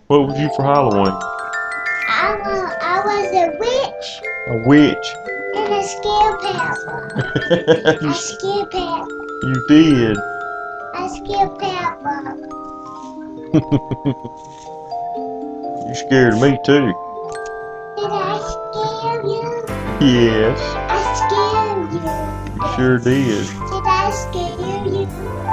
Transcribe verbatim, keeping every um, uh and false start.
What was you for Halloween? I, wa- I was a witch A witch. and a scare pepper. you, A scare pepper. you did. A scare pepper. You scared me too. Did I scare you? Yes, I scared you. you sure did. Did I scare you?